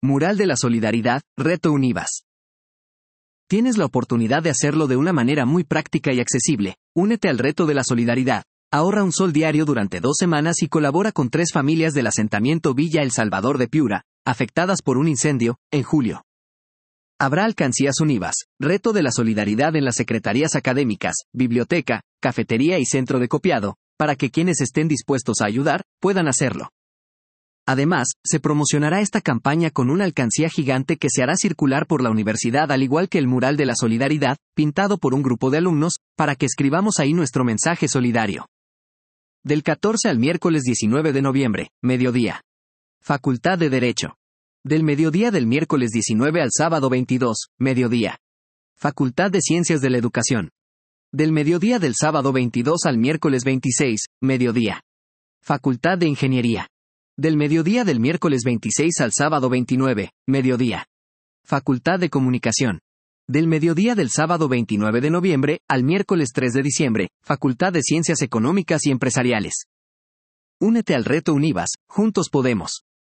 Mural de la Solidaridad, Reto Univas. Tienes la oportunidad de hacerlo de una manera muy práctica y accesible. Únete al Reto de la Solidaridad. Ahorra un sol diario durante 2 semanas y colabora con 3 familias del asentamiento Villa El Salvador de Piura, afectadas por un incendio, en julio. Habrá alcancías Univas, Reto de la Solidaridad en las secretarías académicas, biblioteca, cafetería y centro de copiado, para que quienes estén dispuestos a ayudar, puedan hacerlo. Además, se promocionará esta campaña con una alcancía gigante que se hará circular por la universidad al igual que el mural de la solidaridad, pintado por un grupo de alumnos, para que escribamos ahí nuestro mensaje solidario. Del 14 al miércoles 19 de noviembre, mediodía. Facultad de Derecho. Del mediodía del miércoles 19 al sábado 22, mediodía. Facultad de Ciencias de la Educación. Del mediodía del sábado 22 al miércoles 26, mediodía. Facultad de Ingeniería. Del mediodía del miércoles 26 al sábado 29, mediodía. Facultad de Comunicación. Del mediodía del sábado 29 de noviembre al miércoles 3 de diciembre, Facultad de Ciencias Económicas y Empresariales. Únete al Reto Univas, juntos podemos.